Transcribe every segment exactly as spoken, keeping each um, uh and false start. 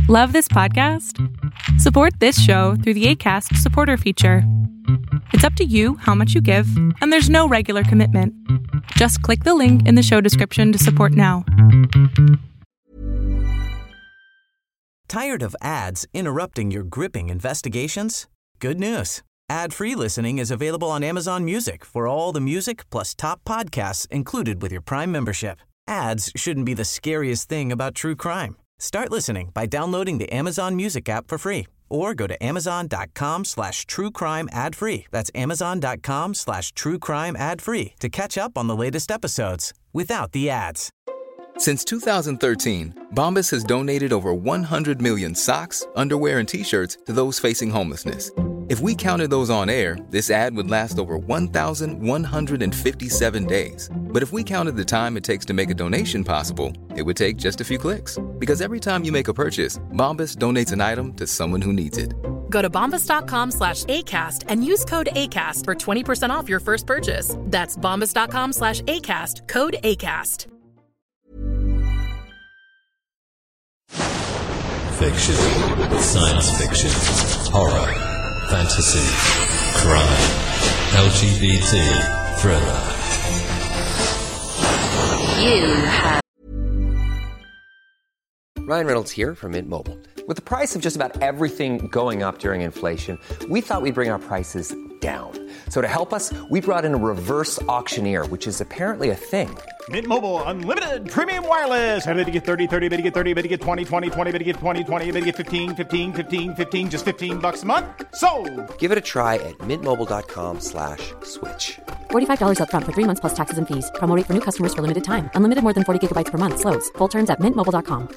Love this podcast? Support this show through the Acast supporter feature. It's up to you how much you give, and there's no regular commitment. Just click the link in the show description to support now. Tired of ads interrupting your gripping investigations? Good news. Ad-free listening is available on Amazon Music for all the music plus top podcasts included with your Prime membership. Ads shouldn't be the scariest thing about true crime. Start listening by downloading the Amazon Music app for free or go to amazon.com slash true crime ad free. That's amazon.com slash true crime ad free to catch up on the latest episodes without the ads. Since two thousand thirteen, Bombas has donated over one hundred million socks, underwear, and T-shirts to those facing homelessness. If we counted those on air, this ad would last over one thousand one hundred fifty-seven days. But if we counted the time it takes to make a donation possible, it would take just a few clicks. Because every time you make a purchase, Bombas donates an item to someone who needs it. Go to bombas.com slash ACAST and use code ACAST for twenty percent off your first purchase. That's bombas.com slash ACAST, code ACAST. Fiction, science fiction, horror, fantasy, crime, L G B T, thriller. You have... Ryan Reynolds here from Mint Mobile. With the price of just about everything going up during inflation, we thought we'd bring our prices down. So to help us, we brought in a reverse auctioneer, which is apparently a thing. Mint Mobile Unlimited Premium Wireless. How to get thirty, thirty, how to get thirty, how to get twenty, twenty, twenty, how to get twenty, twenty, how to get fifteen, fifteen, fifteen, fifteen, just fifteen bucks a month? Sold! Give it a try at mintmobile.com slash switch. forty-five dollars up front for three months plus taxes and fees. Promo rate for new customers for limited time. Unlimited more than forty gigabytes per month. Slows full terms at mint mobile dot com.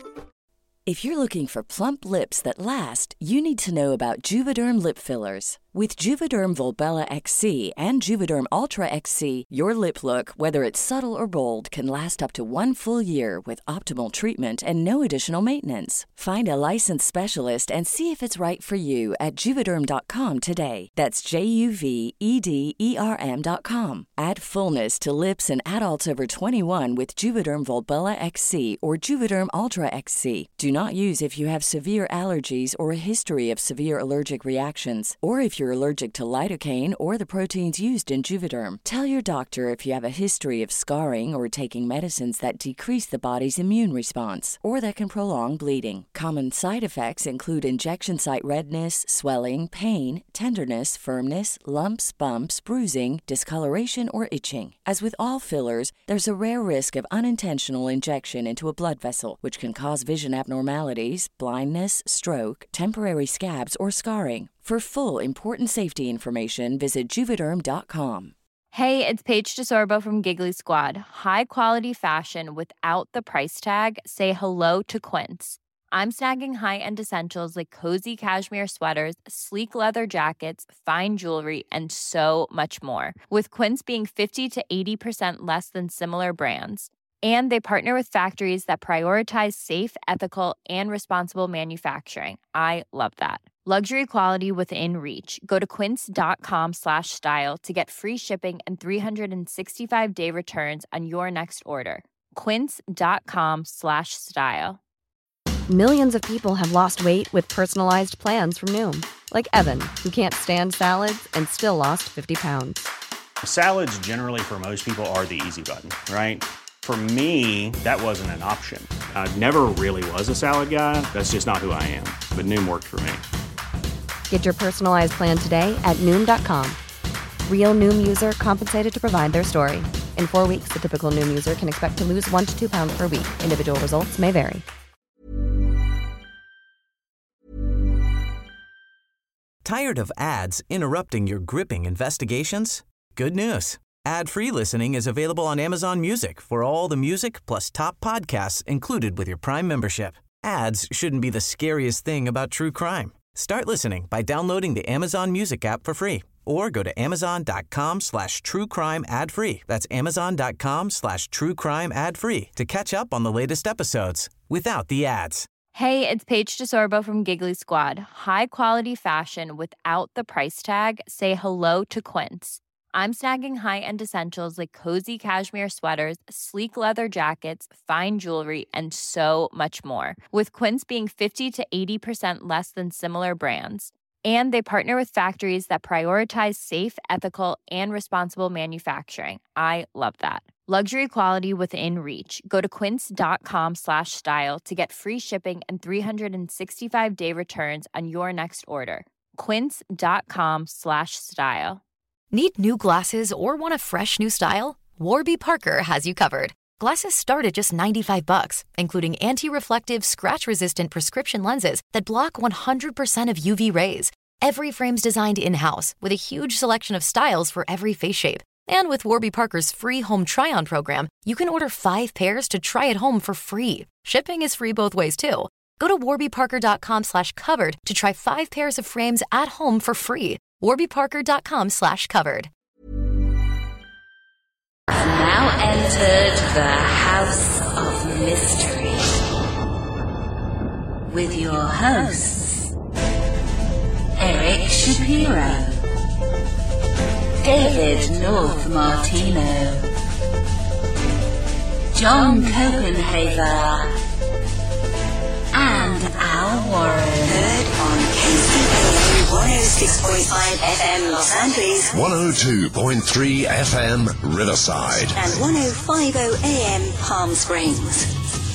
If you're looking for plump lips that last, you need to know about Juvederm lip fillers. With Juvederm Volbella X C and Juvederm Ultra X C, your lip look, whether it's subtle or bold, can last up to one full year with optimal treatment and no additional maintenance. Find a licensed specialist and see if it's right for you at juvederm dot com today. That's J U V E D E R M dot com. Add fullness to lips in adults over twenty-one with Juvederm Volbella X C or Juvederm Ultra X C. Do not use if you have severe allergies or a history of severe allergic reactions, or if you're allergic to lidocaine or the proteins used in Juvederm. Tell your doctor if you have a history of scarring or taking medicines that decrease the body's immune response or that can prolong bleeding. Common side effects include injection site redness, swelling, pain, tenderness, firmness, lumps, bumps, bruising, discoloration, or itching. As with all fillers, there's a rare risk of unintentional injection into a blood vessel, which can cause vision abnormalities, blindness, stroke, temporary scabs, or scarring. For full, important safety information, visit juvederm dot com. Hey, it's Paige DeSorbo from Giggly Squad. High quality fashion without the price tag. Say hello to Quince. I'm snagging high-end essentials like cozy cashmere sweaters, sleek leather jackets, fine jewelry, and so much more. With Quince being fifty to eighty percent less than similar brands. And they partner with factories that prioritize safe, ethical, and responsible manufacturing. I love that. Luxury quality within reach. Go to quince.com slash style to get free shipping and three sixty-five day returns on your next order. Quince.com slash style. Millions of people have lost weight with personalized plans from Noom. Like Evan, who can't stand salads and still lost fifty pounds. Salads generally for most people are the easy button, right? For me, that wasn't an option. I never really was a salad guy. That's just not who I am. But Noom worked for me. Get your personalized plan today at Noom dot com. Real Noom user compensated to provide their story. In four weeks, the typical Noom user can expect to lose one to two pounds per week. Individual results may vary. Tired of ads interrupting your gripping investigations? Good news. Ad-free listening is available on Amazon Music for all the music plus top podcasts included with your Prime membership. Ads shouldn't be the scariest thing about true crime. Start listening by downloading the Amazon Music app for free or go to amazon.com slash true crime ad free. That's amazon.com slash true crime ad free to catch up on the latest episodes without the ads. Hey, it's Paige DeSorbo from Giggly Squad. High quality fashion without the price tag. Say hello to Quince. I'm snagging high-end essentials like cozy cashmere sweaters, sleek leather jackets, fine jewelry, and so much more. With Quince being fifty to eighty percent less than similar brands. And they partner with factories that prioritize safe, ethical, and responsible manufacturing. I love that. Luxury quality within reach. Go to quince.com slash style to get free shipping and three sixty-five day returns on your next order. Quince.com slash style. Need new glasses or want a fresh new style? Warby Parker has you covered. Glasses start at just ninety-five bucks, including anti-reflective, scratch-resistant prescription lenses that block one hundred percent of U V rays. Every frame's designed in-house with a huge selection of styles for every face shape. And with Warby Parker's free home try-on program, you can order five pairs to try at home for free. Shipping is free both ways, too. Go to warbyparker.com slash covered to try five pairs of frames at home for free. warbyparker.com slash covered. Now entered the House of Mystery with your hosts, Eric Shapiro, David North Martino, John Copenhaver, and Al Warren. Heard on K C A A one oh six point five F M Los Angeles, one oh two point three F M Riverside, and ten fifty A M Palm Springs.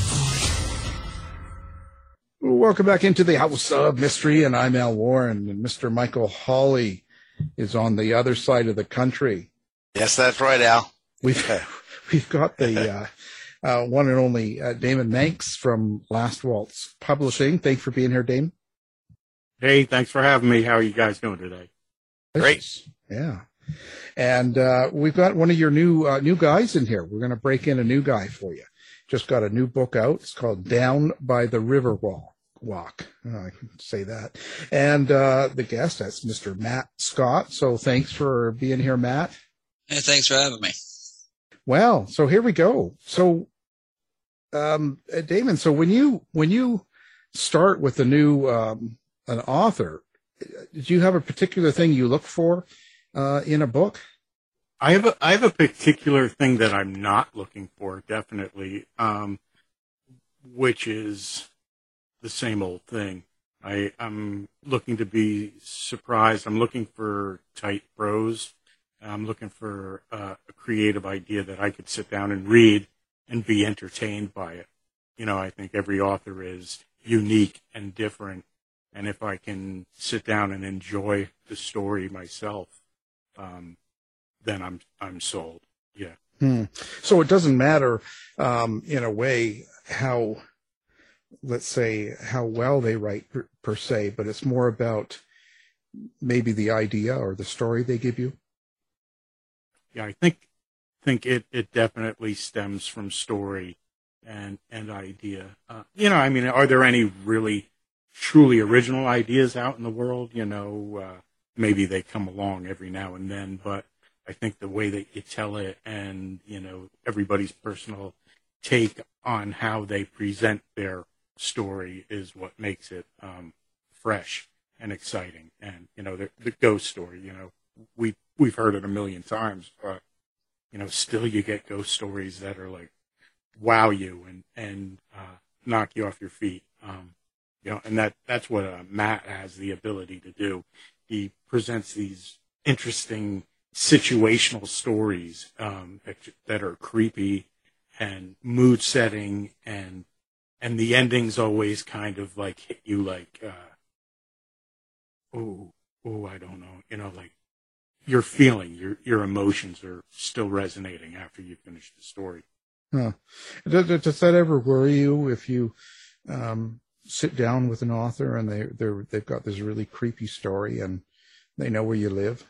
Welcome back into the House of Mystery, and I'm Al Warren, and Mister Michael Hawley is on the other side of the country. Yes, that's right, Al. We've we've got the uh, uh, one and only uh, Damon Manx from Last Waltz Publishing. Thanks for being here, Damon. Hey, thanks for having me. How are you guys doing today? Great. Yeah. And uh, we've got one of your new uh, new guys in here. We're going to break in a new guy for you. Just got a new book out. It's called Down by the River Wall. Walk. Oh, I can say that. And uh, the guest, that's Mister Matt Scott. So thanks for being here, Matt. Hey, thanks for having me. Well, so here we go. So, um, Damon, so when you when you start with a new um, an author, do you have a particular thing you look for uh, in a book? I have a I have a particular thing that I'm not looking for, definitely, um, which is the same old thing. I, I'm looking to be surprised. I'm looking for tight prose. I'm looking for uh, a creative idea that I could sit down and read and be entertained by it. You know, I think every author is unique and different. And if I can sit down and enjoy the story myself, um, then I'm I'm sold. Yeah. Hmm. So it doesn't matter, um, in a way, how, let's say, how well they write per, per se, but it's more about maybe the idea or the story they give you. Yeah, I think think it, it definitely stems from story and and idea. Uh, you know, I mean, are there any really truly original ideas out in the world? You know, uh, maybe they come along every now and then, but I think the way that you tell it and, you know, everybody's personal take on how they present their story is what makes it um, fresh and exciting. And, you know, the, the ghost story, you know, we, we've heard it a million times, but, you know, still you get ghost stories that are like, wow you and, and uh, knock you off your feet. Um, you know, and that, that's what uh, Matt has the ability to do. He presents these interesting situational stories um, that, that are creepy and mood setting, and and the endings always kind of like hit you like, uh, oh, oh, I don't know, you know, like your feeling, your your emotions are still resonating after you finish the story. Huh. Does, does that ever worry you if you um, sit down with an author and they they're they've got this really creepy story and they know where you live?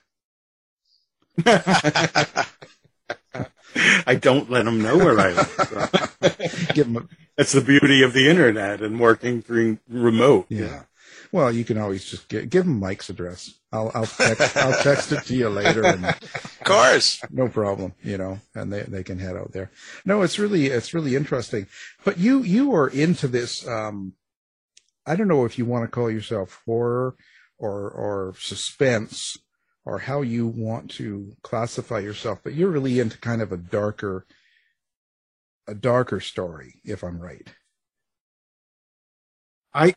I don't let them know where I live. So. Give them a, That's the beauty of the internet and working through remote. Yeah. yeah. Well, you can always just get, give them Mike's address. I'll I'll text, I'll text it to you later. And, of course. No problem. You know, and they, they can head out there. No, it's really it's really interesting. But you you are into this. Um, I don't know if you want to call yourself horror or or suspense. or how you want to classify yourself, but you're really into kind of a darker, a darker story, if I'm right. I,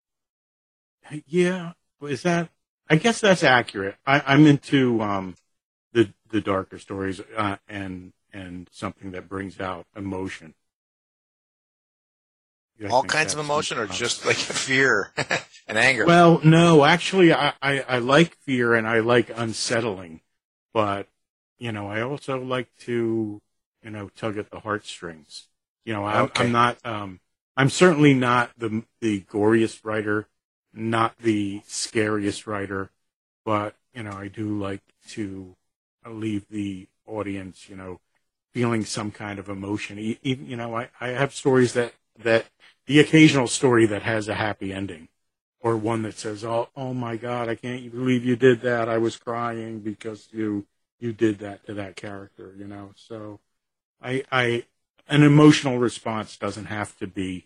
yeah, is that, I guess that's accurate. I, I'm into, um, the, the darker stories, uh, and, and something that brings out emotion. I All kinds of emotion, or just like fear and anger? Well, no, actually, I, I, I like fear and I like unsettling, but, you know, I also like to, you know, tug at the heartstrings. You know, I'm, Okay. I'm not, um, I'm certainly not the the goriest writer, not the scariest writer, but, you know, I do like to leave the audience, you know, feeling some kind of emotion. Even, you know, I, I have stories that, that, the occasional story that has a happy ending, or one that says, "Oh, oh my God, I can't believe you did that. I was crying because you you did that to that character." You know, so I I an emotional response doesn't have to be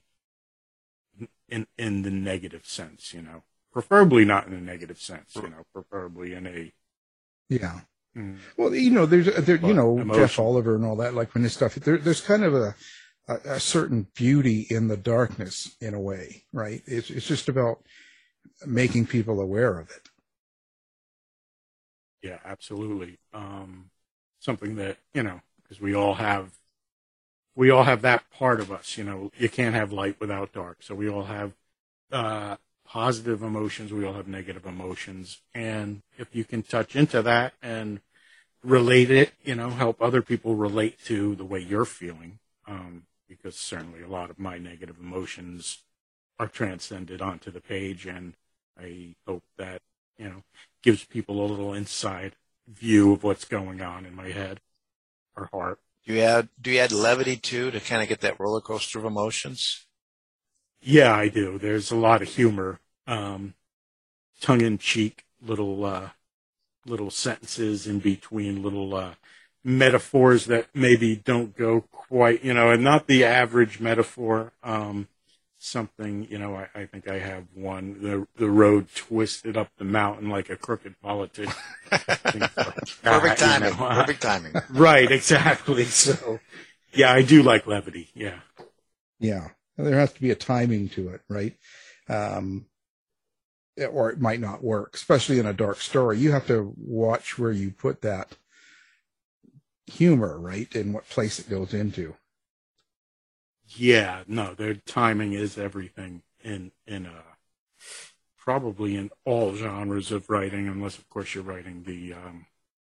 in in the negative sense. You know, preferably not in a negative sense. You know, preferably in a Yeah. Mm. Well, you know, there's, there, you know, emotion. Jeff Oliver and all that, like when his stuff, there, there's kind of a, a, a certain beauty in the darkness in a way, right? It's, it's just about making people aware of it. Yeah, absolutely. Um, something that, you know, because we all have, we all have that part of us, you know, you can't have light without dark. So we all have, uh, positive emotions. We all have negative emotions. And if you can touch into that and relate it, you know, help other people relate to the way you're feeling, um, because certainly a lot of my negative emotions are transcended onto the page, and I hope that, you know, gives people a little inside view of what's going on in my head or heart. Do you add do you add levity too to kind of get that roller coaster of emotions? Yeah, I do. There's a lot of humor, um, tongue-in-cheek little uh, little sentences in between, little uh, metaphors that maybe don't go quite, you know, and not the average metaphor. Um, something, you know, I, I think I have one, the the road twisted up the mountain like a crooked politician. Like Perfect that, timing. you know. Perfect timing. Right, exactly. So, yeah, I do like levity, yeah. Yeah. There has to be a timing to it, right? Um, or it might not work, especially in a dark story. You have to watch where you put that humor, right? And what place it goes into. Yeah, no, their timing is everything in in uh probably in all genres of writing, unless of course you're writing the um,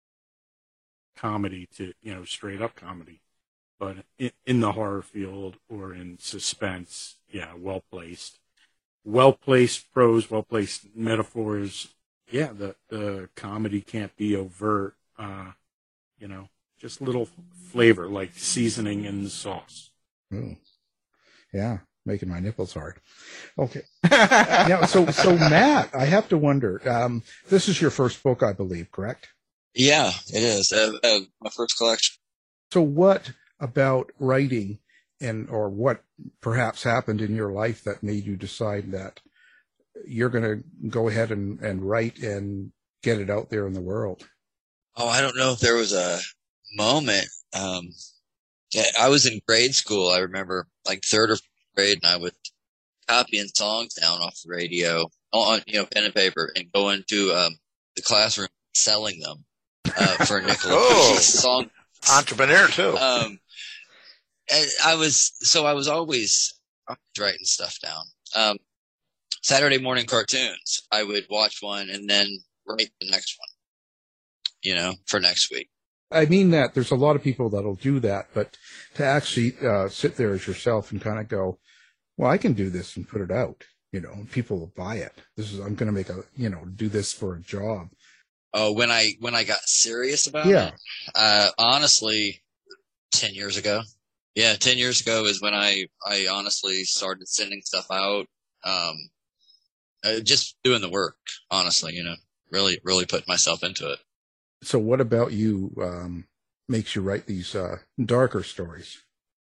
comedy to, you know, straight up comedy. But in, in the horror field or in suspense, yeah, well placed, well placed prose, well placed metaphors. Yeah, the the comedy can't be overt. Uh, you know, just little flavor like seasoning in the sauce. Ooh. Yeah, making my nipples hard. Okay. Now, so so Matt, I have to wonder. Um, this is your first book, I believe, correct? Yeah, it is. Uh, uh, my first collection. So, what about writing, and or what perhaps happened in your life that made you decide that you're going to go ahead and, and write and get it out there in the world? Oh, I don't know if there was a moment. Um, yeah, I was in grade school. I remember like third or fourth grade, and I was copying songs down off the radio on, you know, pen and paper, and go into um, the classroom selling them uh, for a nickel. Oh, song entrepreneur too. Um, and I was so I was always writing stuff down. Um, Saturday morning cartoons. I would watch one and then write the next one. You know, for next week. I mean that there's a lot of people that'll do that, but to actually uh, sit there as yourself and kind of go, well, I can do this and put it out, you know, and people will buy it. This is, I'm going to make a, you know, do this for a job. Oh, when I, when I got serious about yeah. it, uh, honestly, ten years ago. Yeah, ten years ago is when I, I honestly started sending stuff out. Um, uh, just doing the work, honestly, you know, really, really putting myself into it. So what about you um, makes you write these uh, darker stories?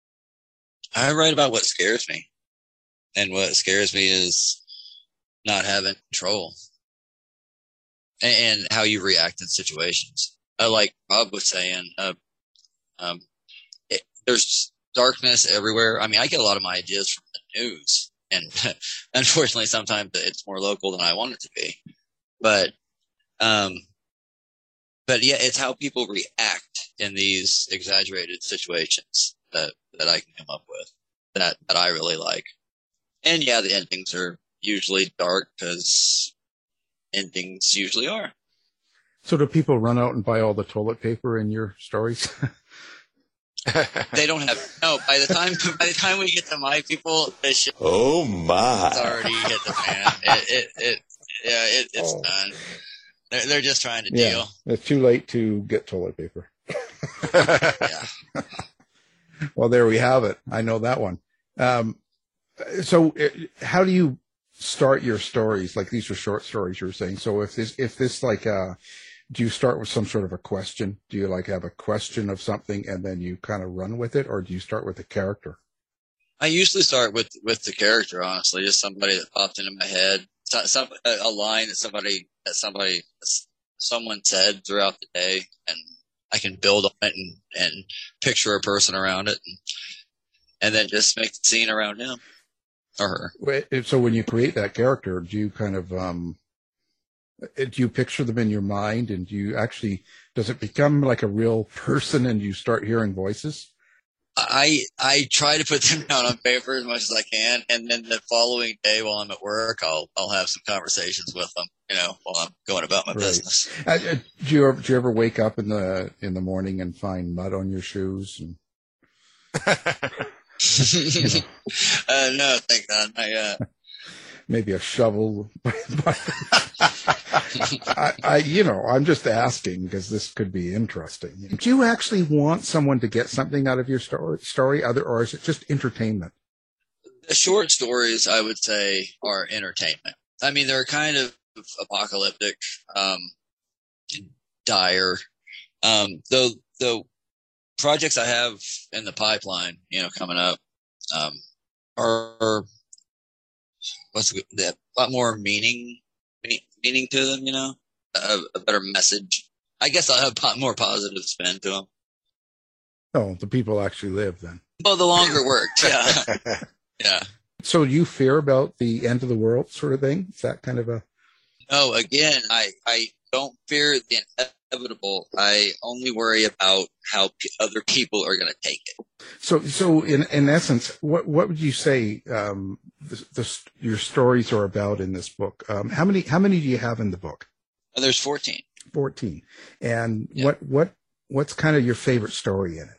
I write about what scares me. And what scares me is not having control. and, and how you react in situations. Uh, like Bob was saying, uh, um, it, there's darkness everywhere. I mean, I get a lot of my ideas from the news, and unfortunately, sometimes it's more local than I want it to be. But, um, but yeah, it's how people react in these exaggerated situations that, that I can come up with that, that I really like. And yeah, the endings are usually dark because endings usually are. So do people run out and buy all the toilet paper in your stories? They don't have no. By the time by the time we get to my people, the shit oh my, it's already hit the fan. It it, it yeah, it, it's oh. done. They're they're just trying to yeah, deal. It's too late to get toilet paper. Yeah. Well, there we have it. I know that one. Um, so, how do you start your stories? Like, these are short stories you were saying. So, if this if this like uh. do you start with some sort of a question? Do you like have a question of something and then you kind of run with it, or do you start with a character? I usually start with, with the character, honestly, just somebody that popped into my head, some, some a line that somebody that somebody someone said throughout the day, and I can build on it and, and picture a person around it, and, and then just make the scene around him or her. So when you create that character, do you kind of um. do you picture them in your mind, and do you actually, does it become like a real person and you start hearing voices? I I try to put them down on paper as much as I can, and then the following day while I'm at work, I'll I'll have some conversations with them, you know, while I'm going about my right. business. Uh, do you ever, do you ever wake up in the in the morning and find mud on your shoes? And you know? uh, no, thank God, not yet. Maybe a shovel. I, I, you know, I'm just asking because this could be interesting. Do you actually want someone to get something out of your story, story, other, or is it just entertainment? The short stories, I would say, are entertainment. I mean, they're kind of apocalyptic, um, dire. Um, though, the projects I have in the pipeline, you know, coming up, um, are. What's a lot more meaning, meaning to them, you know, a, a better message. I guess I'll have a more positive spin to them. Oh, the people actually live then. Well, the longer it works, yeah. Yeah. So you fear about the end of the world sort of thing? Is that kind of a... No, again, I, I don't fear the inevitable. I only worry about how p- other people are going to take it. So, so in, in essence, what, what would you say, um, the, the, your stories are about in this book? Um, how many, how many do you have in the book? Uh, there's fourteen. fourteen. And yeah. what, what, what's kind of your favorite story in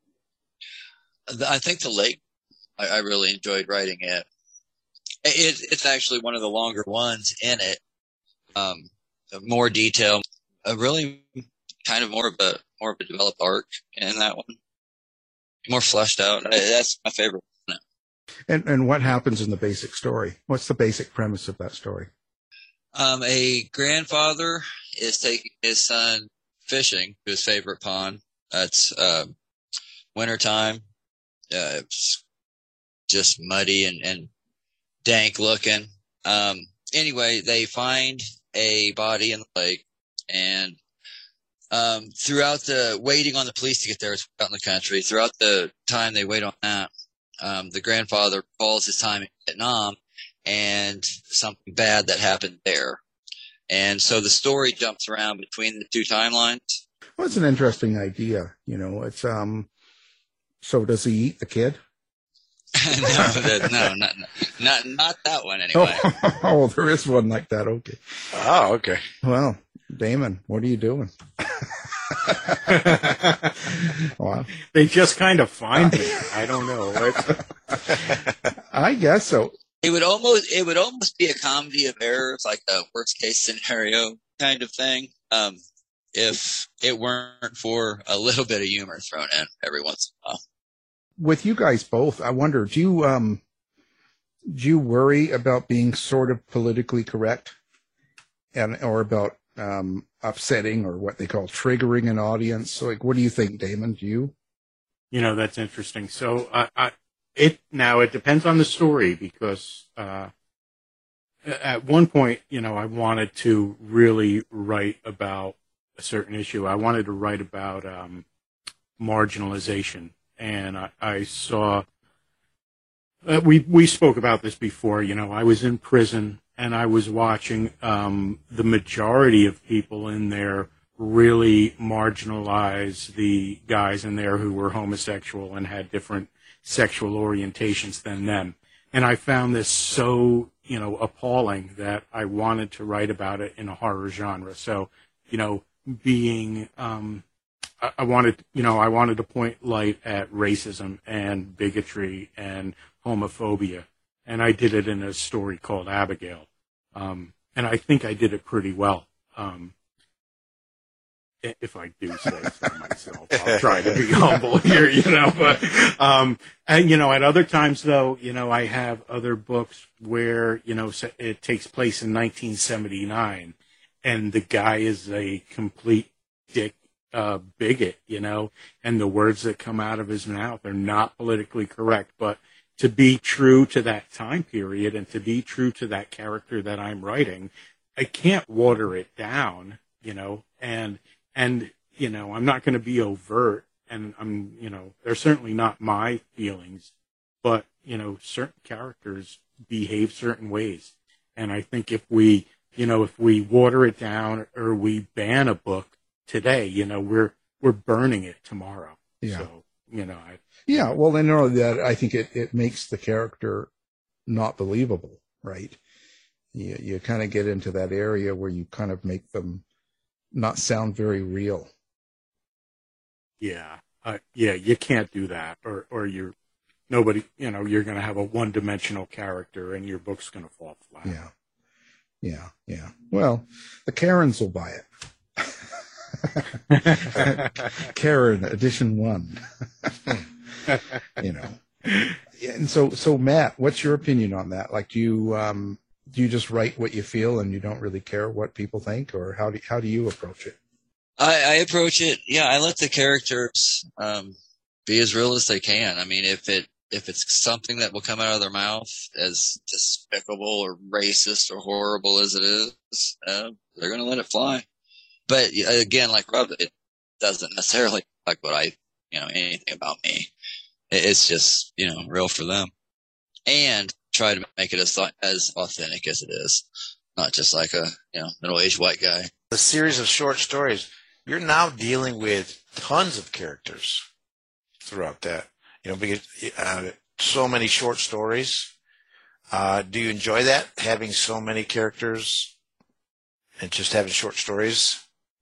it? I think the lake, I, I really enjoyed writing it. it. It's actually one of the longer ones in it. Um, more detail, a really kind of more of a, more of a developed arc in that one. More fleshed out. That's my favorite one. And and what happens in the basic story? What's the basic premise of that story? Um, a grandfather is taking his son fishing to his favorite pond. It's uh, wintertime. Uh, it's just muddy and, and dank looking. Um, anyway, they find a body in the lake, and Um, throughout the waiting on the police to get there, it's out in the country. Throughout the time they wait on that, um, the grandfather recalls his time in Vietnam and something bad that happened there. And so the story jumps around between the two timelines. Well, it's an interesting idea. You know, it's, um, so does he eat the kid? no, no, not, not, not that one anyway. Oh, oh, there is one like that. Okay. Oh, okay. Well, Damon, what are you doing? Wow. They just kind of find me. I don't know. I guess so. It would almost it would almost be a comedy of errors, like a worst case scenario kind of thing. Um, if it weren't for a little bit of humor thrown in every once in a while. With you guys both, I wonder, do you um do you worry about being sort of politically correct, and or about um, upsetting or what they call triggering an audience? So, like, what do you think, Damon? Do you? You know, that's interesting. So, I, I, it now it depends on the story because uh, at one point, you know, I wanted to really write about a certain issue. I wanted to write about um, marginalization, and I, I saw. Uh, we we spoke about this before. You know, I was in prison, and I was watching um, the majority of people in there really marginalize the guys in there who were homosexual and had different sexual orientations than them. And I found this so, you know, appalling that I wanted to write about it in a horror genre. So, you know, being, um, I, I wanted, you know, I wanted to point light at racism and bigotry and homophobia. And I did it in a story called Abigail. Um, and I think I did it pretty well. Um, if I do say so myself, I'll try to be humble here, you know, but, um, and, you know, at other times though, you know, I have other books where, you know, it takes place in nineteen seventy-nine and the guy is a complete dick, uh, bigot, you know, and the words that come out of his mouth are not politically correct, but to be true to that time period and to be true to that character that I'm writing, I can't water it down, you know, and, And, you know, I'm not going to be overt, and I'm, you know, they're certainly not my feelings, but, you know, certain characters behave certain ways. And I think if we, you know, if we water it down or we ban a book today, you know, we're, we're burning it tomorrow. Yeah. So, you know, I, yeah. Well, and not only that, I think it, it makes the character not believable, right? You, you kind of get into that area where you kind of make them not sound very real. Yeah. Uh, yeah, you can't do that, or, or you're, nobody, you know, you're going to have a one-dimensional character and your book's going to fall flat. Yeah. Yeah. Yeah. Well, the Karens will buy it. Karen edition one. You know. And so, so Matt, what's your opinion on that? Like, do you, um, do you just write what you feel and you don't really care what people think, or how do, how do you approach it? I, I approach it, yeah, I let the characters um, be as real as they can. I mean, if it if it's something that will come out of their mouth as despicable or racist or horrible as it is, uh, they're going to let it fly. But again, like Rob, it doesn't necessarily like what I, you know, anything about me. It's just, you know, real for them. And try to make it as as authentic as it is, not just like a, you know, middle-aged white guy. The series of short stories, you're now dealing with tons of characters throughout that. You know, because uh, so many short stories. Uh, do you enjoy that, having so many characters and just having short stories?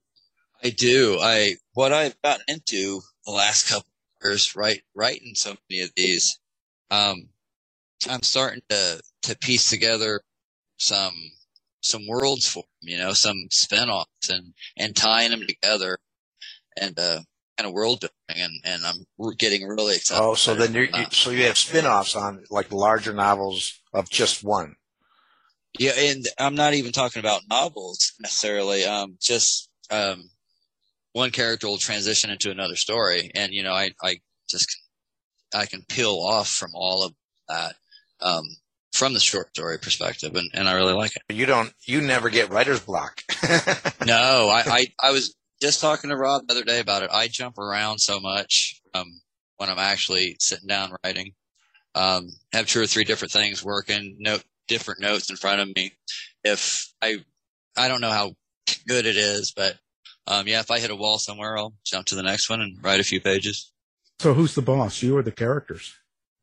I do. I what I've gotten into the last couple of years, write writing so many of these. Um, I'm starting to, to piece together some, some worlds for them, you know, some spin-offs and, and tying them together and, uh, kind of world building. And, and I'm getting really excited. Oh, so then you're, you, so you have spin-offs on like larger novels of just one. Yeah. And I'm not even talking about novels necessarily. Um, just, um, one character will transition into another story. And, you know, I, I just, I can peel off from all of that. Um, from the short story perspective, and, and I really like it. You don't, you never get writer's block. No, I, I, I was just talking to Rob the other day about it. I jump around so much, um, when I'm actually sitting down writing, um, have two or three different things working, note, different notes in front of me. If I, I don't know how good it is, but, um, yeah, if I hit a wall somewhere, I'll jump to the next one and write a few pages. So who's the boss? You or the characters?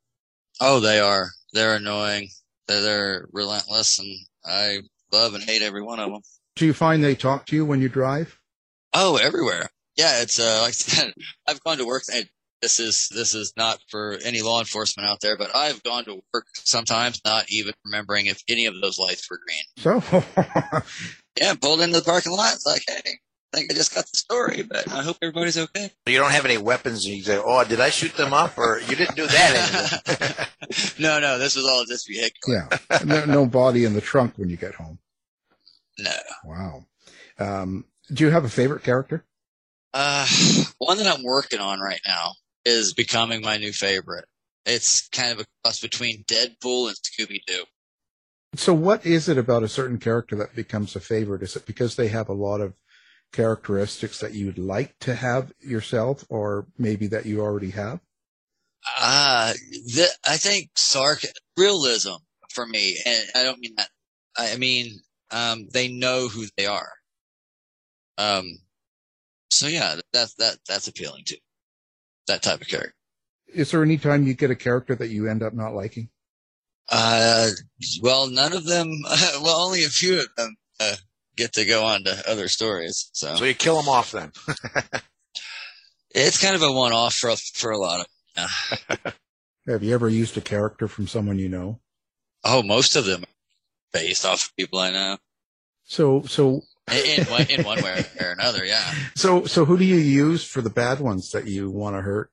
Oh, they are. They're annoying. They're, they're relentless, and I love and hate every one of them. Do you find they talk to you when you drive? Oh, everywhere. Yeah, it's uh, like I said, I've gone to work. And this is this is not for any law enforcement out there, but I've gone to work sometimes not even remembering if any of those lights were green. So, yeah, pulled into the parking lot. It's like, hey, I think I just got the story, but I hope everybody's okay. You don't have any weapons, and you say, "Oh, did I shoot them up?" Or you didn't do that. No, no, this was all just vehicular. Yeah, no, no body in the trunk when you get home. No. Wow. Um, do you have a favorite character? Uh, one that I'm working on right now is becoming my new favorite. It's kind of a cross between Deadpool and Scooby-Doo. So what is it about a certain character that becomes a favorite? Is it because they have a lot of characteristics that you'd like to have yourself, or maybe that you already have? Uh, the, I think sarc realism for me, and I don't mean that. I mean, um, they know who they are. Um, so yeah, that's, that, that's appealing to that type of character. Is there any time you get a character that you end up not liking? Uh, well, none of them, well, only a few of them, uh, get to go on to other stories. So, so you kill them off then. It's kind of a one-off for, for a lot of, yeah. Have you ever used a character from someone you know? Oh, most of them are based off of people I know. So, so. in, in, one, in one way or another, yeah. So, so who do you use for the bad ones that you want to hurt?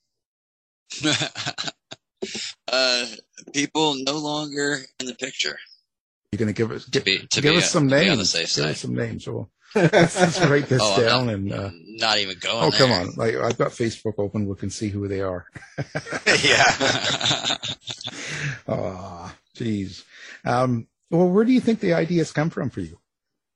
uh, people no longer in the picture. You're going to give us, to be, to give be, us some to names. Be on the safe side. Give us some names. So let's, let's write this oh, down not, and, uh, not even going Oh, there. come on. Like, I've got Facebook open. We can see who they are. Yeah. Oh, geez. Um, well, where do you think the ideas come from for you?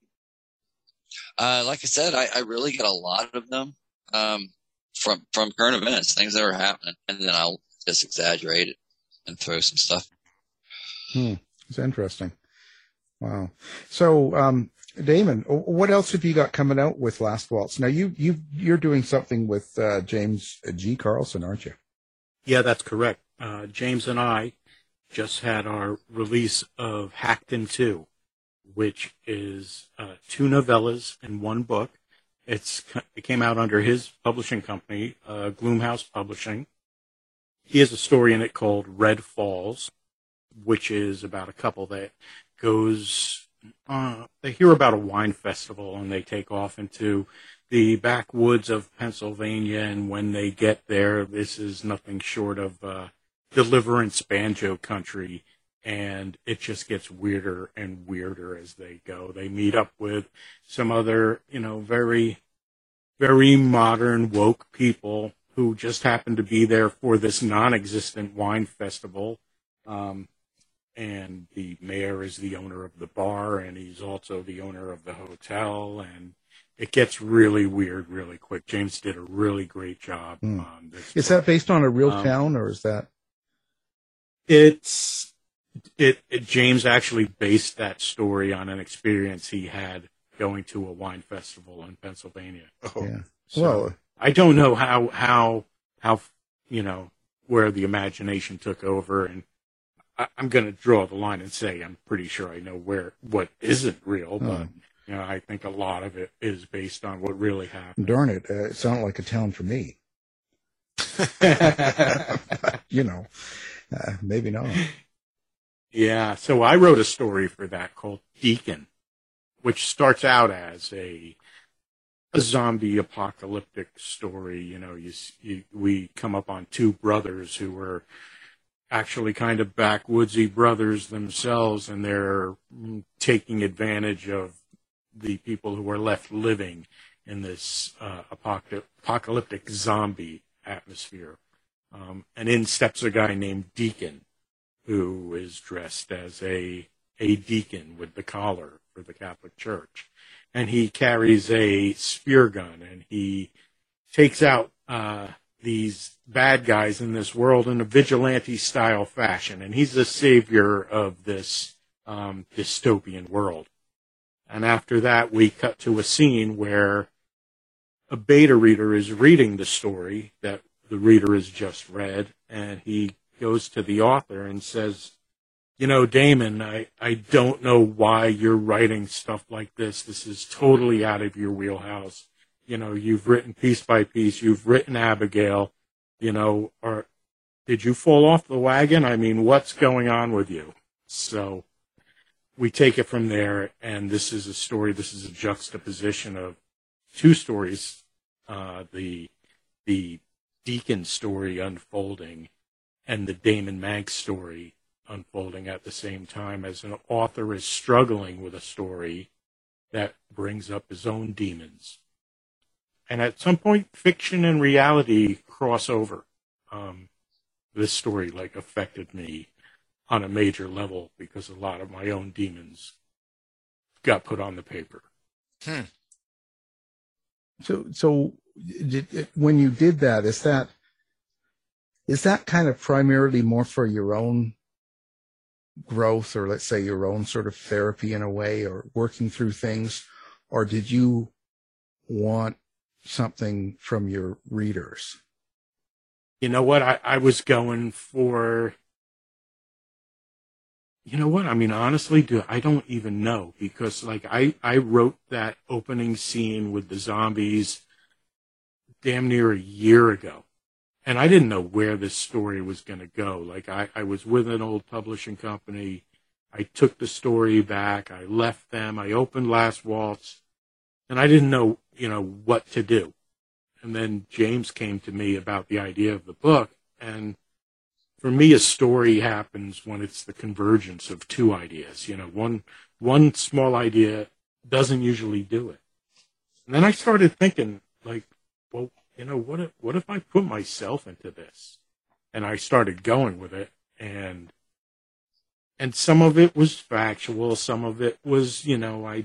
Uh, like I said, I, I really get a lot of them, um, from, from current events, things that are happening, and then I'll just exaggerate it and throw some stuff. Hmm. It's interesting. Wow. So, um, Damon, what else have you got coming out with Last Waltz? Now, you, you, you're doing something with uh, James G. Carlson, aren't you? Yeah, that's correct. Uh, James and I just had our release of Hacked in Two, which is uh, two novellas in one book. It's It came out under his publishing company, uh, Gloomhouse Publishing. He has a story in it called Red Falls, which is about a couple that goes, uh, they hear about a wine festival and they take off into the backwoods of Pennsylvania. And when they get there, this is nothing short of uh, Deliverance banjo country. And it just gets weirder and weirder as they go. They meet up with some other, you know, very, very modern woke people who just happen to be there for this non-existent wine festival. Um, and the mayor is the owner of the bar, and he's also the owner of the hotel, and it gets really weird really quick. James did a really great job Hmm. on this. Is that based on a real Um, town, or is that? It's it, it. James actually based that story on an experience he had going to a wine festival in Pennsylvania. Oh, Yeah. So Well, I don't know how how how you know where the imagination took over, and I, I'm going to draw the line and say I'm pretty sure I know where what isn't real, but Oh. you know I think a lot of it is based on what really happened. darn it, uh, it sounded like a town for me. You know, uh, maybe not. Yeah, so I wrote a story for that called Deacon, which starts out as a a zombie apocalyptic story. You know, you, you we come up on two brothers who were actually kind of backwoodsy brothers themselves, and they're taking advantage of the people who are left living in this uh, apoc- apocalyptic zombie atmosphere. Um, and in steps a guy named Deacon, who is dressed as a a deacon with the collar for the Catholic Church. And he carries a spear gun, and he takes out uh, these bad guys in this world in a vigilante-style fashion. And he's the savior of this um, dystopian world. And after that, we cut to a scene where a beta reader is reading the story that the reader has just read, and he goes to the author and says, you know, Damon, I, I don't know why you're writing stuff like this. This is totally out of your wheelhouse. You know, you've written piece by piece. You've written Abigail. You know, or did you fall off the wagon? I mean, what's going on with you? So we take it from there, and this is a story. This is a juxtaposition of two stories. Uh, the the Deacon story unfolding and the Damon Manx story unfolding at the same time, as an author is struggling with a story that brings up his own demons. And at some point, fiction and reality cross over. Um, this story, like, affected me on a major level because a lot of my own demons got put on the paper. Hmm. So, so did, when you did that, is that is that kind of primarily more for your own growth, or let's say your own sort of therapy in a way, or working through things, or did you want something from your readers? You know what? I, I was going for, you know what? I mean, honestly, dude, I don't even know, because like I, I wrote that opening scene with the zombies damn near a year ago. And I didn't know where this story was going to go. Like I, I was with an old publishing company. I took the story back. I left them. I opened Last Waltz, and I didn't know, you know, what to do. And then James came to me about the idea of the book. And for me, a story happens when it's the convergence of two ideas. You know, one, one small idea doesn't usually do it. And then I started thinking, like, well, you know, what if, what if I put myself into this? And I started going with it, and, and some of it was factual. Some of it was, you know, I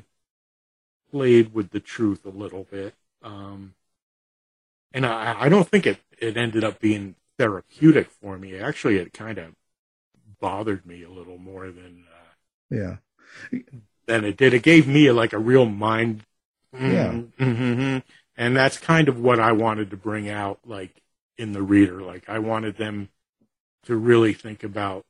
played with the truth a little bit. Um, and I, I don't think it, it ended up being therapeutic for me. Actually, it kind of bothered me a little more than, uh, yeah, than it did. It gave me like a real mind. Yeah. Mm-hmm, mm-hmm. And that's kind of what I wanted to bring out, like, in the reader. Like, I wanted them to really think about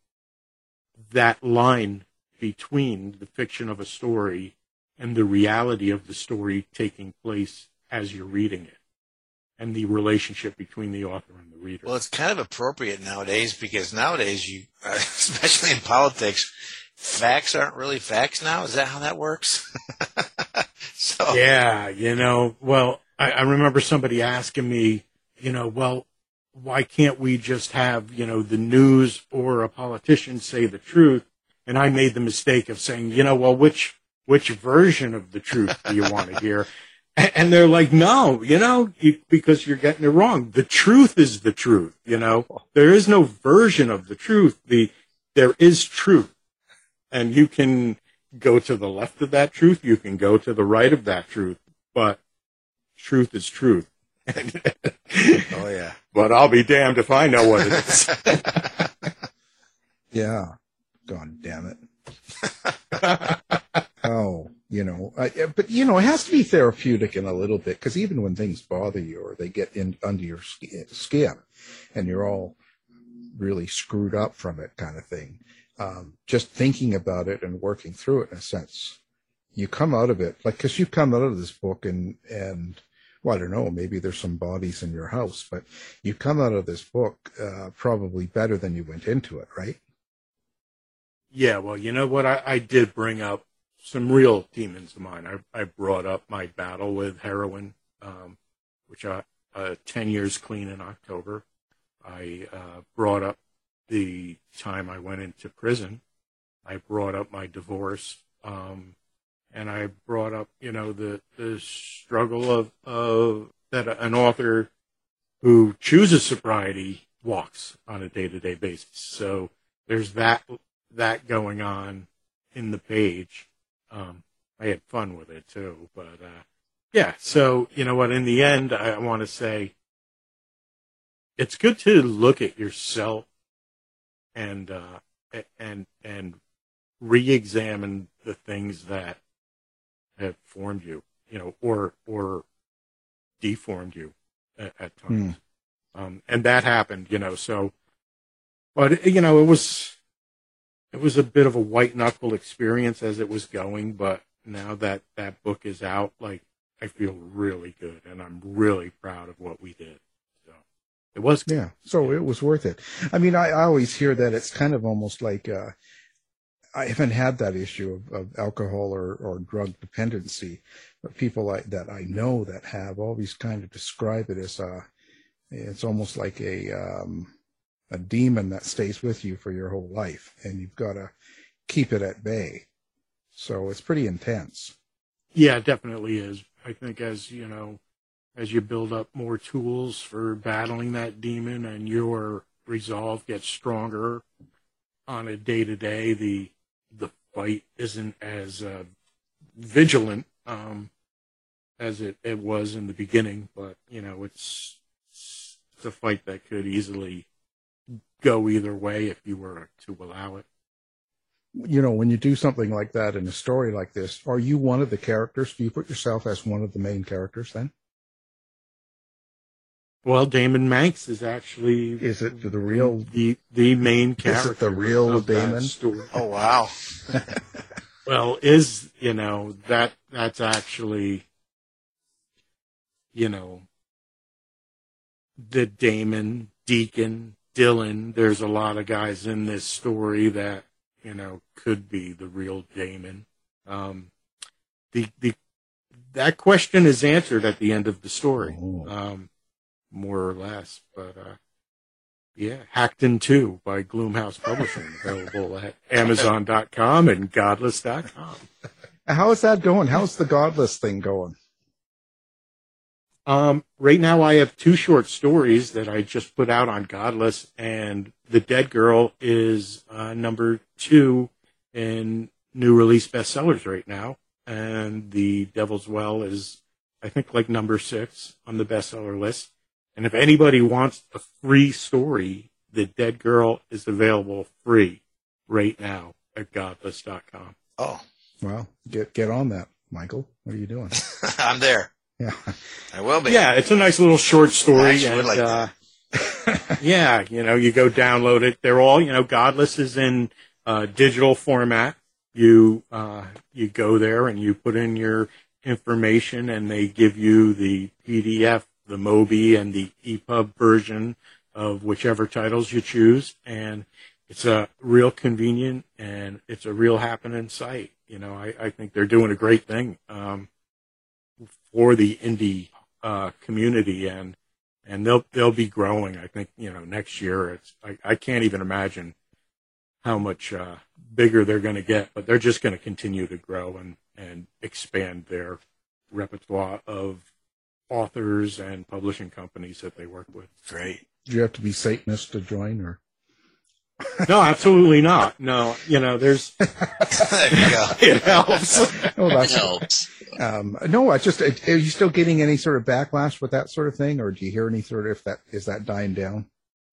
that line between the fiction of a story and the reality of the story taking place as you're reading it, and the relationship between the author and the reader. Well, it's kind of appropriate nowadays, because nowadays, you, especially in politics, facts aren't really facts now. Is that how that works? So. Yeah, you know, well, I, I remember somebody asking me, you know, well, why can't we just have, you know, the news or a politician say the truth? And I made the mistake of saying, you know, well, which which version of the truth do you want to hear? And, and they're like, no, you know, you, because you're getting it wrong. The truth is the truth, you know. There is no version of the truth. The there is truth. And you can go to the left of that truth. You can go to the right of that truth. But truth is truth. Oh, yeah. But I'll be damned if I know what it is. Yeah. God damn it. Oh, you know, I, but, you know, it has to be therapeutic in a little bit, because even when things bother you or they get in under your skin and you're all really screwed up from it kind of thing, um, just thinking about it and working through it in a sense, you come out of it, like, because you come out of this book and, and, well, I don't know, maybe there's some bodies in your house, but you come out of this book uh, probably better than you went into it, right? Yeah, well, you know what? I, I did bring up some real demons of mine. I, I brought up my battle with heroin, um, which I, uh, ten years clean in October. I uh, brought up the time I went into prison. I brought up my divorce. Um, and I brought up, you know, the, the struggle of, of that an author who chooses sobriety walks on a day-to-day basis. So there's that, that going on in the page. Um, I had fun with it too, but, uh, yeah. So, you know what, in the end, I want to say it's good to look at yourself and, uh, and, and re-examine the things that have formed you, you know, or, or deformed you at, at times. Mm. Um, and that happened, you know, so, but, you know, it was, it was a bit of a white knuckle experience as it was going, but now that that book is out, like, I feel really good, and I'm really proud of what we did. So it was, yeah. So it was worth it. I mean, I, I always hear that it's kind of almost like, uh, I haven't had that issue of, of alcohol or, or drug dependency, but people like, that I know that have always kind of describe it as a, it's almost like a, um, a demon that stays with you for your whole life, and you've got to keep it at bay. So it's pretty intense. Yeah, it definitely is. I think as, you know, as you build up more tools for battling that demon and your resolve gets stronger, on a day to day, the the fight isn't as uh, vigilant um, as it, it was in the beginning. But you know, it's, it's a fight that could easily go either way if you were to allow it. You know, when you do something like that in a story like this, are you one of the characters? Do you put yourself as one of the main characters then? Well, Damon Manx is actually is it the real the the main character? Is it the real Damon? Oh wow! Well, is you know that that's actually you know the Damon, Deacon, Dylan. There's a lot of guys in this story that you know could be the real Damon. Um, the the that question is answered at the end of the story. Oh. Um, more or less, but uh, yeah, Hackton two by Gloomhouse Publishing, available at Amazon dot com and Godless dot com. How is that going? How's the Godless thing going? Um, right now I have two short stories that I just put out on Godless, and The Dead Girl is uh, number two in new release bestsellers right now, and The Devil's Well is, I think, like number six on the bestseller list. And if anybody wants a free story, The Dead Girl is available free right now at Godless dot com. Oh. Well, get get on that, Michael. What are you doing? I'm there. Yeah. I will be. Yeah, it's a nice little short story. I and, like uh, yeah, you know, you go download it. They're all, you know, Godless is in uh, digital format. You uh, you go there and you put in your information, and they give you the P D F, the Mobi, and the E P U B version of whichever titles you choose. And it's a real convenient and it's a real happening site. You know, I, I think they're doing a great thing um, for the indie uh, community, and and they'll they'll be growing. I think you know next year. It's I, I can't even imagine how much uh, bigger they're going to get, but they're just going to continue to grow and and expand their repertoire of authors and publishing companies that they work with. Great. Do you have to be Satanist to join, or? No, absolutely not. No, you know, there's. There you go. It helps. Oh, that's It helps. Um, no, I just, are you still getting any sort of backlash with that sort of thing, or do you hear any sort of, if that, is that dying down?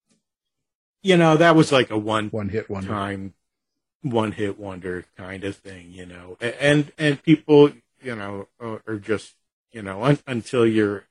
You know, that was like a one one hit wonder time, one hit wonder kind of thing, you know, and, and people, you know, are just, you know, un, until you're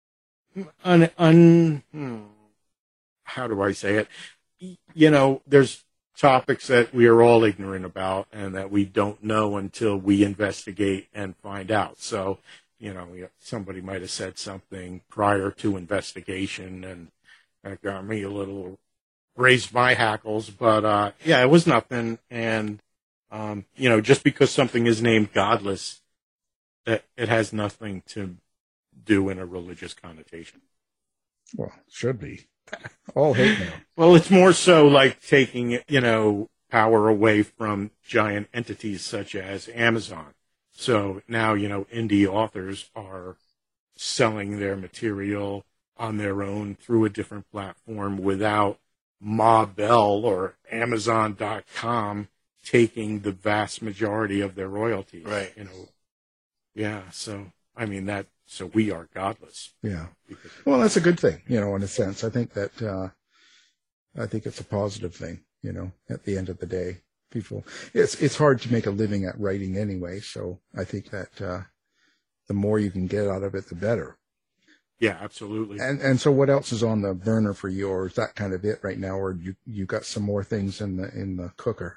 un, un, hmm, how do I say it? You know, there's topics that we are all ignorant about and that we don't know until we investigate and find out. So, you know, somebody might have said something prior to investigation, and that got me a little, raised my hackles. But, uh, yeah, it was nothing. And, um, you know, just because something is named Godless, it, it has nothing to do in a religious connotation. Well, it should be. All hate mail. Well, it's more so like taking, you know, power away from giant entities such as Amazon. So now, you know, indie authors are selling their material on their own through a different platform without Ma Bell or Amazon dot com taking the vast majority of their royalties. Right. You know, yeah. So, I mean, that, so we are godless. Yeah. Well, that's a good thing, you know, in a sense. I think that, uh, I think it's a positive thing, you know, at the end of the day. People, it's, it's hard to make a living at writing anyway. So I think that, uh, the more you can get out of it, the better. Yeah, absolutely. And, and so what else is on the burner for you, or is that kind of it right now? Or you, you got some more things in the, in the cooker?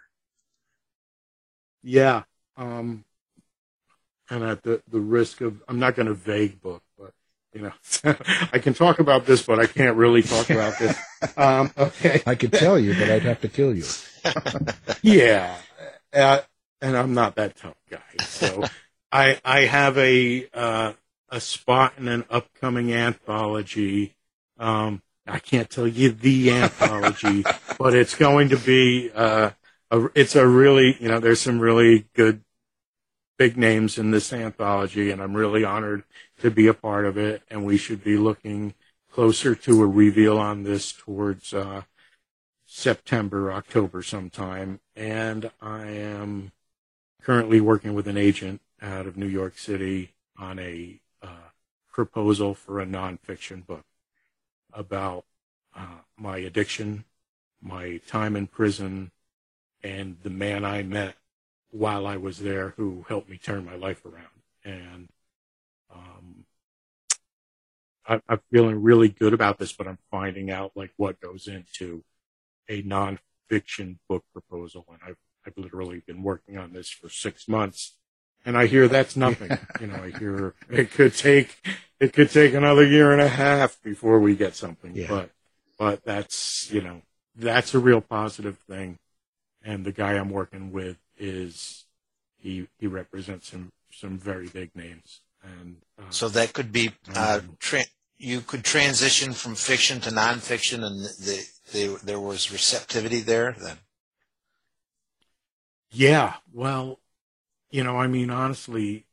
Yeah. Um, and at the, the risk of, I'm not going to vague book, but, you know, I can talk about this, but I can't really talk about this. Um, okay. I could tell you, but I'd have to kill you. Yeah. Uh, and I'm not that tough guy. So I, I have a, uh, a spot in an upcoming anthology. Um, I can't tell you the anthology, but it's going to be, uh, a, it's a really, you know, there's some really good big names in this anthology, and I'm really honored to be a part of it. And we should be looking closer to a reveal on this towards uh, September, October sometime, and I am currently working with an agent out of New York City on a uh, proposal for a nonfiction book about uh, my addiction, my time in prison, and the man I met while I was there who helped me turn my life around. And um, I, I'm feeling really good about this, but I'm finding out like what goes into a nonfiction book proposal. And I've, I've literally been working on this for six months. And I hear that's nothing. You know, I hear it could take, it could take another year and a half before we get something. Yeah. But, but that's, you know, that's a real positive thing. And the guy I'm working with is, he, he represents some, some very big names. And, uh, so that could be, uh, tra- you could transition from fiction to nonfiction, and the, the, there was receptivity there then. Yeah. Well, you know, I mean, honestly,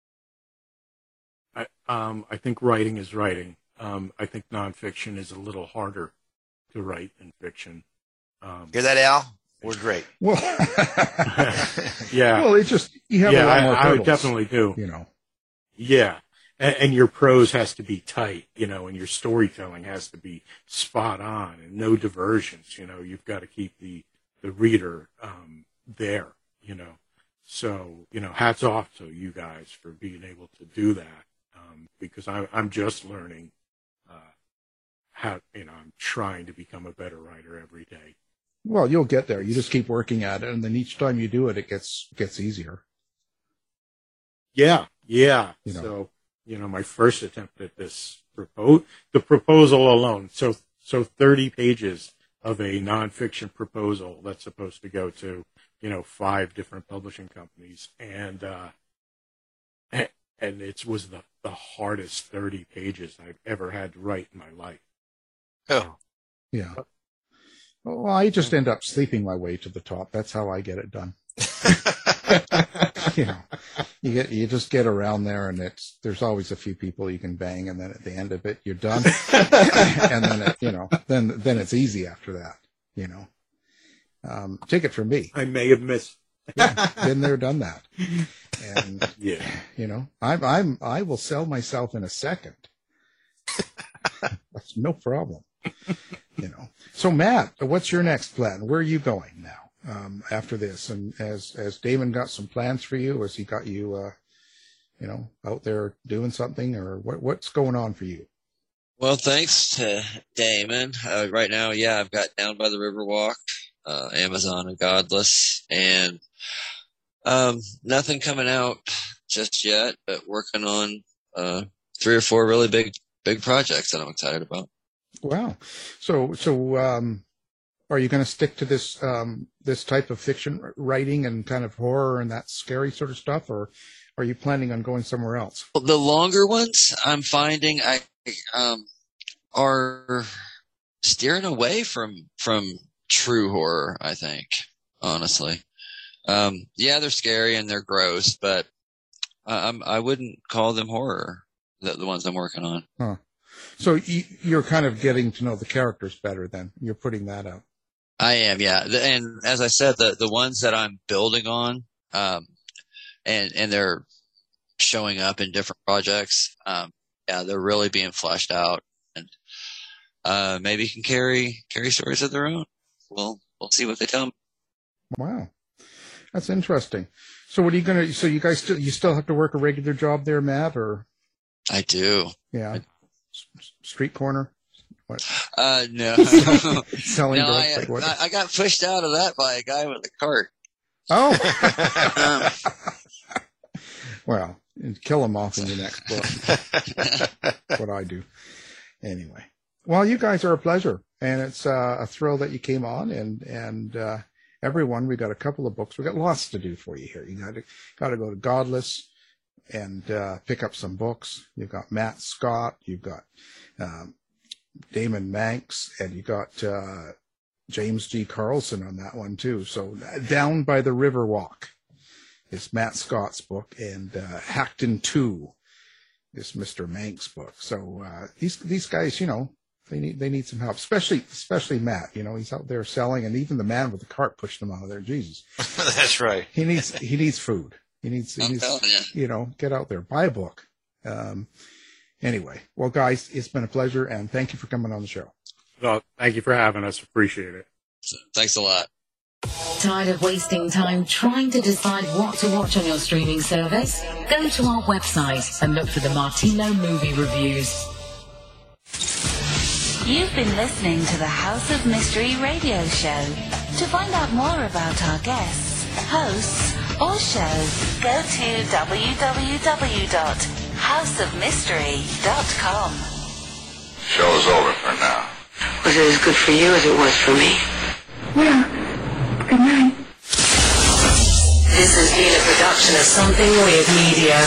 I, um, I think writing is writing. Um, I think nonfiction is a little harder to write than fiction. Um, Hear that, Al? We're great. Well, yeah. Well, it just, you have yeah, a lot more I, I hurdles, definitely do. You know. Yeah. And, and your prose has to be tight, you know, and your storytelling has to be spot on and no diversions. You know, you've got to keep the, the reader um, there, you know. So, you know, hats off to you guys for being able to do that, um, because I, I'm just learning uh, how, you know, I'm trying to become a better writer every day. Well, you'll get there. You just keep working at it, and then each time you do it, it gets gets easier. Yeah, yeah. You know. So, you know, my first attempt at this propose the proposal alone. So, so thirty pages of a nonfiction proposal that's supposed to go to, you know, five different publishing companies, and uh, and, and it was the the hardest thirty pages I've ever had to write in my life. Oh, yeah. Well, I just end up sleeping my way to the top. That's how I get it done. You know, you get you just get around there, and it's there's always a few people you can bang, and then at the end of it, you're done. And then it, you know, then then it's easy after that. You know, um, take it from me. I may have missed. Yeah, been there, done that. And yeah, you know, I'm I'm I will sell myself in a second. That's no problem. You know. So Matt, what's your next plan? Where are you going now um, after this? And has has Damon got some plans for you? Has he got you, uh, you know, out there doing something, or what? What's going on for you? Well, thanks to Damon. Uh, right now, yeah, I've got Down by the Riverwalk, uh, Amazon and Godless, and um, nothing coming out just yet, but working on uh, three or four really big big projects that I'm excited about. Wow. So, so, um, are you going to stick to this, um, this type of fiction writing and kind of horror and that scary sort of stuff, or are you planning on going somewhere else? Well, the longer ones I'm finding I, um, are steering away from, from true horror, I think, honestly. Um, yeah, they're scary and they're gross, but I'm, I wouldn't call them horror, the, the ones I'm working on. Huh. So you're kind of getting to know the characters better then. You're putting that out. I am, yeah. And as I said, the, the ones that I'm building on, um, and, and they're showing up in different projects, um, yeah, they're really being fleshed out, and, uh, maybe can carry, carry stories of their own. We'll, we'll see what they tell me. Wow. That's interesting. So what are you going to, so you guys still, you still have to work a regular job there, Matt, or? I do. Yeah. I, Street corner? What? Uh, no. Selling no, drugs? I, Like what? I, I got pushed out of that by a guy with a cart. Oh. Well, kill him off in your next book. What I do. Anyway. Well, you guys are a pleasure. And it's uh, a thrill that you came on. And, and uh, everyone, we got a couple of books. We got lots to do for you here. You got to, got to go to Godless and uh, pick up some books. You've got Matt Scott, you've got um, Damon Manx, and you got uh, James G. Carlson on that one too. So Down by the Riverwalk is Matt Scott's book, and uh, Hacked in Two is Mister Manx's book. So uh, these these guys, you know, They need they need some help, especially especially Matt. You know, he's out there selling, and even the man with the cart pushed him out of there. Jesus, that's right. He needs he needs food. He needs he I'm needs telling you. you know, get out there, buy a book. Um, anyway, well, guys, it's been a pleasure, and thank you for coming on the show. Well, thank you for having us. Appreciate it. Thanks a lot. Tired of wasting time trying to decide what to watch on your streaming service? Go to our website and look for the Martino Movie Reviews. You've been listening to the House of Mystery radio show. To find out more about our guests, hosts, or shows, go to w w w dot house of mystery dot com. Show's over for now. Was it as good for you as it was for me? Well, good night. This has been a production of Something Weird Media.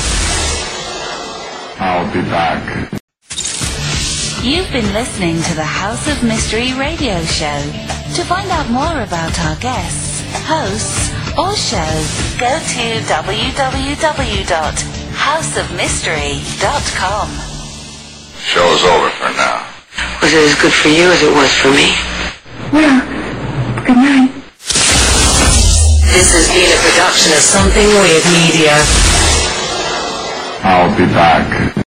I'll be back. You've been listening to the House of Mystery radio show. To find out more about our guests, hosts, or shows, go to w w w dot house of mystery dot com. Show's over for now. Was it as good for you as it was for me? Well, good night. This has been a production of Something Weird Media. I'll be back.